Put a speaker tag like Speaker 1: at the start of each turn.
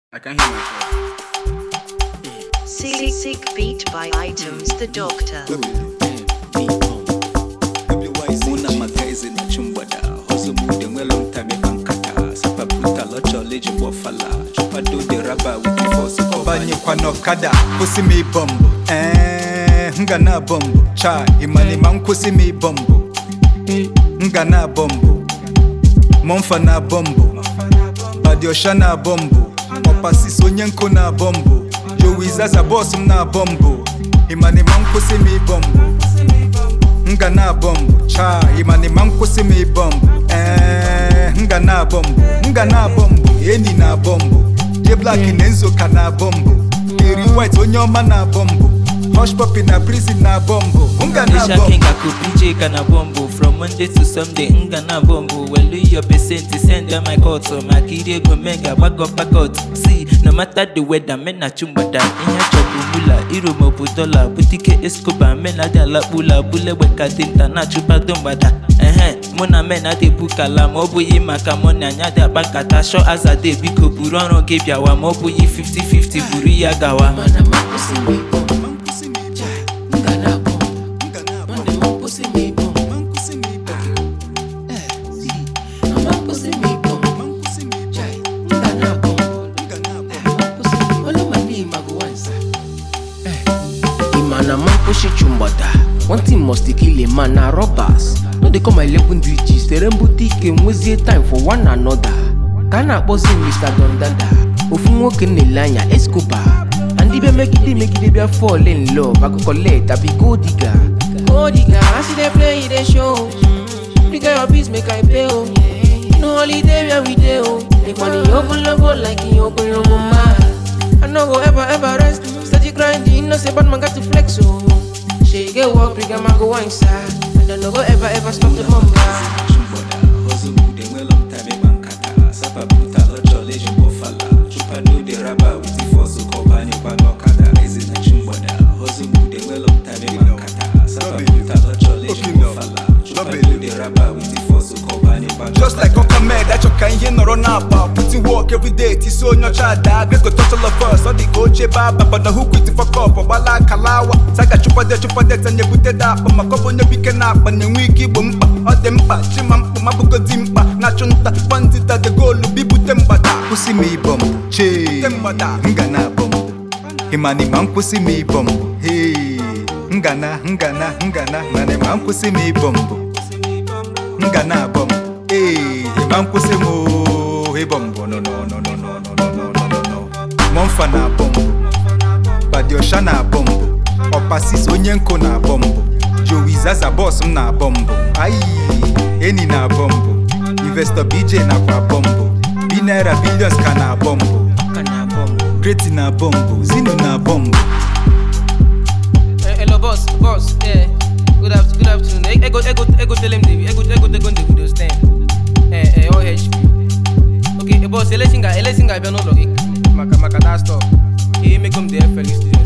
Speaker 1: I can hear myself.
Speaker 2: Sick beat by Items the Doctor.
Speaker 3: Muna magaizi na chumbada Hozo mude mwelo mtame kankata Sapa puta locho leji wafala Chupa do de raba wiki fosi
Speaker 4: Obanye kwa nokada Kusi mi bombo Nga na bombo Cha imani mankusi mi bombo Nga na bombo Monfa na bombo Badiosha na bombo Mopasi sonyenko na bombo Jowiza za boss na bombo Imani mankusi mi bombo Nga na bombo Cha imani mankusi mi bombo Nga na bombo Eni na bombo J Black Nenzo ka na bombo Eri White onyoma na bombo Hush Puppy na prison na bombo Nga na bombo
Speaker 5: King aku PJ ka na bombo From Monday to Sunday Nga na bombo Well your percent send them my call So my kid go mega back out See no matter the weather men na chumbada Inya chobu mula Iro mobu dollar Butike Escobar Men ade ala bula Bule weka tinta na chupa dombada Muna men ade bukala Mobu yi maka money Anya de abakata Show as a day Biko burono gebya wa Mobu yi 50-50 Buri ya gawa
Speaker 6: Mana makusi mi bombo Ngana bombo Mande makusi mi bombo Makusi mi bombo Makusi mi bombo Ngana bombo Olo mani maguwansa Imana makushi chumbada One thing must kill a man na robbers No they come 11 DGs They remember take mwezie time for one another Kana bossy Mr. Dondada Ofunwo kenelanya Escobar And if you make it be fall in love I go collect, I be gold digger Gold digger, I see they play, they show Big your beats make I pay, oh No holiday where we dey, oh Make money open logo like you open logo man I no go ever rest Steady grinding, no say bad man got to flex, oh She get work, big man go inside And I no go ever stop the bomba
Speaker 3: Chumbada Hozo mude mwelo mtame kankata Sapa puta locho leji wafala Chupa do de raba wiki fosi Obanye kwa nokada Ezi na chumbada Hozo mude mwelo mtame kankata Sapa puta locho leji wafala Chupa do de raba wiki fosi Obanye kwa nokada
Speaker 4: Just like Uncle Med, that you can hear no run up. Putting work every day, it's so your child. Great go total of us, all the OJ Baba, but the hook with the fuck up. Wala Kalawa, Saga chupa de, and you put it up. My couple no picking up, and then we keep bumpa. All them pa, Chimam, Mabuko Dimpa, Nachunta, Bandita, the goal, Bibu Tembada. Pussy me bum, Che, Tembada, Ngana bum. Himani man pussy me bum. Hey, Ngana, Nane man pussy me bum. Ngana bum. Hey, man pussy mo, hey bombo, no. Monfa na bombo, Badiosha na bombo, Opasi sonyenko na bombo, Jowiza za boss na bombo, Ayi, Eni na bombo, Investor BJ na kwa bombo, Binera Billions ka na bombo, Great na bombo, Zino na bombo.
Speaker 6: Hello boss, yeah. Good afternoon. Ego tell him the video stand. OHP. Okay, boss, ele singa be no logik. Maka da stop. Make him the FL studio.